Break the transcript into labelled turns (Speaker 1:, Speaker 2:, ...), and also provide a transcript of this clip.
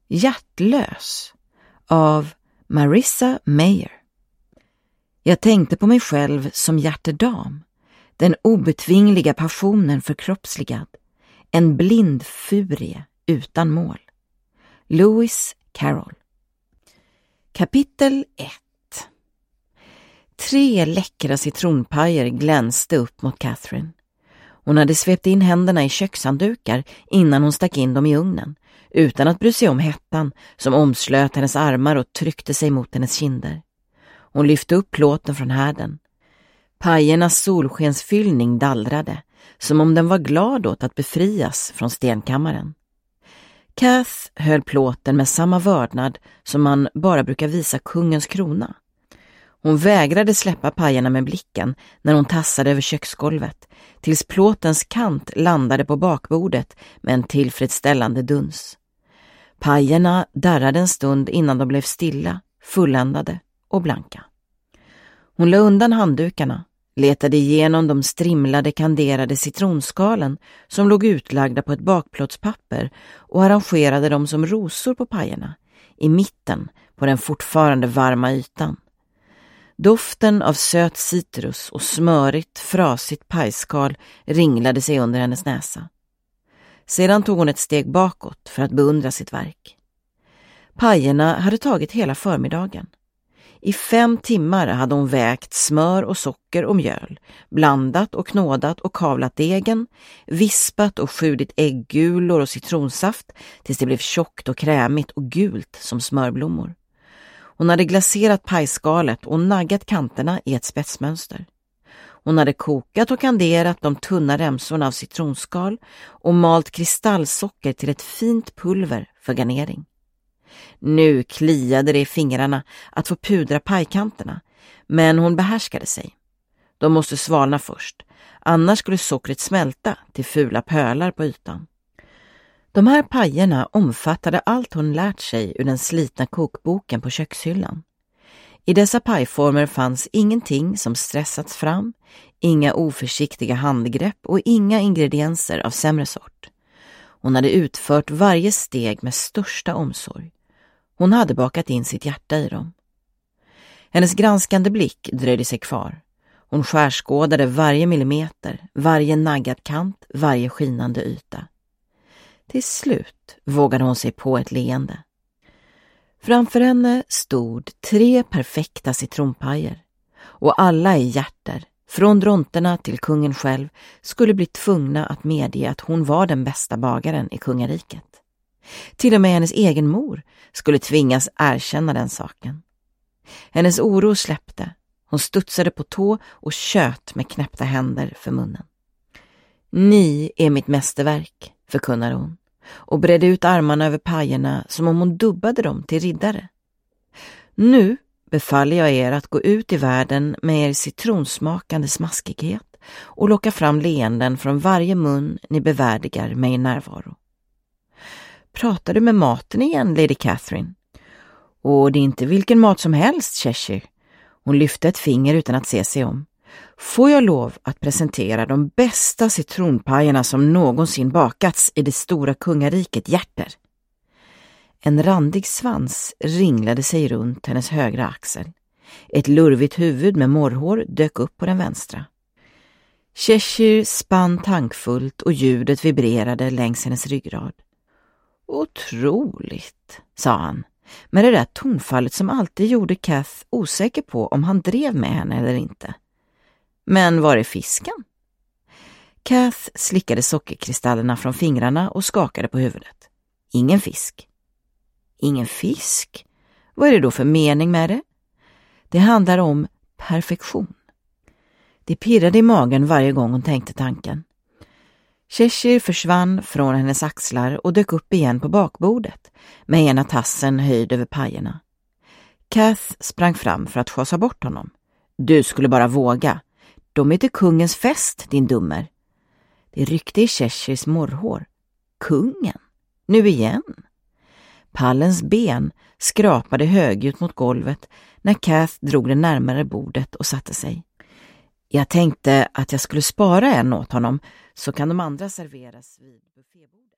Speaker 1: Hjärtlös av Marissa Mayer. Jag tänkte på mig själv som hjärtedam, den obetvingliga passionen förkroppsligad, en blind furie utan mål. Lewis Carroll. Kapitel 1. 3 läckra citronpajer glänste upp mot Catherine. Hon hade svept in händerna i kökshanddukar innan hon stack in dem i ugnen, utan att bry sig om hettan som omslöt hennes armar och tryckte sig mot hennes kinder. Hon lyfte upp plåten från härden. Pajernas solskensfyllning dallrade, som om den var glad åt att befrias från stenkammaren. Kath höll plåten med samma vördnad som man bara brukar visa kungens krona. Hon vägrade släppa pajerna med blicken när hon tassade över köksgolvet, tills plåtens kant landade på bakbordet med en tillfredsställande duns. Pajerna darrade en stund innan de blev stilla, fulländade och blanka. Hon la undan handdukarna, letade igenom de strimlade kanderade citronskalen som låg utlagda på ett bakplåtspapper och arrangerade dem som rosor på pajerna, i mitten på den fortfarande varma ytan. Doften av söt citrus och smörigt, frasigt pajskal ringlade sig under hennes näsa. Sedan tog hon ett steg bakåt för att beundra sitt verk. Pajerna hade tagit hela förmiddagen. I 5 timmar hade hon vägt smör och socker och mjöl, blandat och knådat och kavlat degen, vispat och skjudit ägggulor och citronsaft tills det blev tjockt och krämigt och gult som smörblommor. Hon hade glaserat pajskalet och naggat kanterna i ett spetsmönster. Hon hade kokat och kanderat de tunna remsorna av citronskal och malt kristallsocker till ett fint pulver för garnering. Nu kliade det i fingrarna att få pudra pajkanterna, men hon behärskade sig. De måste svalna först, annars skulle sockret smälta till fula pölar på ytan. De här pajerna omfattade allt hon lärt sig ur den slitna kokboken på kökshyllan. I dessa pajformer fanns ingenting som stressats fram, inga oförsiktiga handgrepp och inga ingredienser av sämre sort. Hon hade utfört varje steg med största omsorg. Hon hade bakat in sitt hjärta i dem. Hennes granskande blick dröjde sig kvar. Hon skärskådade varje millimeter, varje naggad kant, varje skinande yta. Till slut vågade hon sig på ett leende. Framför henne stod 3 perfekta citronpajer, och alla i hjärter, från dronterna till kungen själv, skulle bli tvungna att medge att hon var den bästa bagaren i kungariket. Till och med hennes egen mor skulle tvingas erkänna den saken. Hennes oro släppte. Hon studsade på tå och tjöt med knäppta händer för munnen. Ni är mitt mästerverk, förkunnade hon, och bredde ut armarna över pajerna som om hon dubbade dem till riddare. Nu befaller jag er att gå ut i världen med er citronsmakande smaskighet och locka fram leenden från varje mun ni bevärdigar med er närvaro. Pratar du med maten igen, Lady Catherine? Och det är inte vilken mat som helst, Cheshire. Hon lyfte ett finger utan att se sig om. Får jag lov att presentera de bästa citronpajerna som någonsin bakats i det stora kungariket hjärter? En randig svans ringlade sig runt hennes högra axel. Ett lurvigt huvud med morrhår dök upp på den vänstra. Cheshire spann tankfullt och ljudet vibrerade längs hennes ryggrad. Otroligt, sa han, med det där tonfallet som alltid gjorde Kath osäker på om han drev med henne eller inte. Men var är fisken? Kath slickade sockerkristallerna från fingrarna och skakade på huvudet. Ingen fisk. Ingen fisk? Vad är det då för mening med det? Det handlar om perfektion. Det pirrade i magen varje gång hon tänkte tanken. Cheshire försvann från hennes axlar och dök upp igen på bakbordet med ena tassen höjd över pajerna. Kath sprang fram för att skjutsa bort honom. Du skulle bara våga. De är till kungens fest, din dummer. Det ryckte i Cheshires morrhår. Kungen? Nu igen? Pallens ben skrapade högljutt mot golvet när Kath drog det närmare bordet och satte sig. Jag tänkte att jag skulle spara en åt honom, så kan de andra serveras vid buffébordet.